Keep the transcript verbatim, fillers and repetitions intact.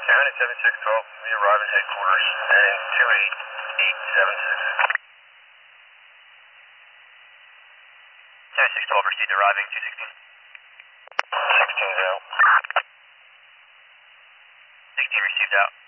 County seventy-six twelve, we arrive at headquarters, and two eight eight seven six. seventy-six twelve, received arriving, two sixteen. sixteen's out. sixteen received out.